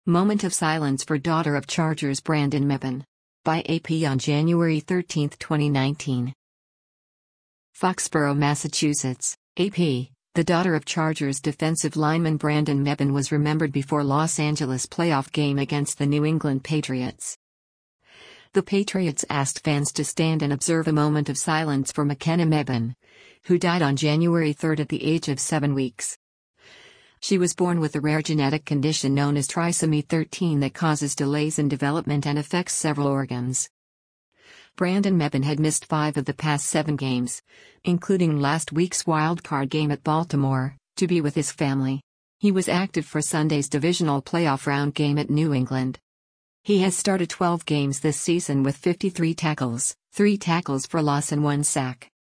Moment of silence for daughter of Chargers Brandon Mebane. By AP on January 13, 2019. Foxborough, Massachusetts, AP. The daughter of Chargers defensive lineman Brandon Mebane was remembered before Los Angeles playoff game against the New England Patriots. The Patriots asked fans to stand and observe a moment of silence for McKenna Mebane, who died on January 3 at the age of 7 weeks. She was born with a rare genetic condition known as trisomy 13 that causes delays in development and affects several organs. Brandon Mebane had missed 5 of the past 7 games, including last week's wildcard game at Baltimore, to be with his family. He was active for Sunday's divisional playoff round game at New England. He has started 12 games this season with 53 tackles, 3 tackles for loss and 1 sack.